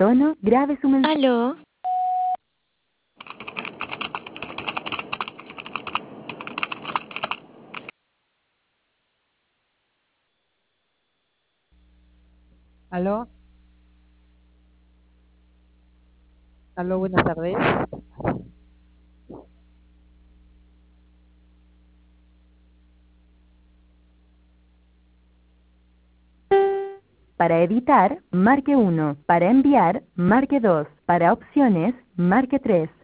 tono, grabe su mensaje. ¿Aló? Aló, aló, buenas tardes. Para editar, marque 1. Para enviar, marque 2. Para opciones, marque 3.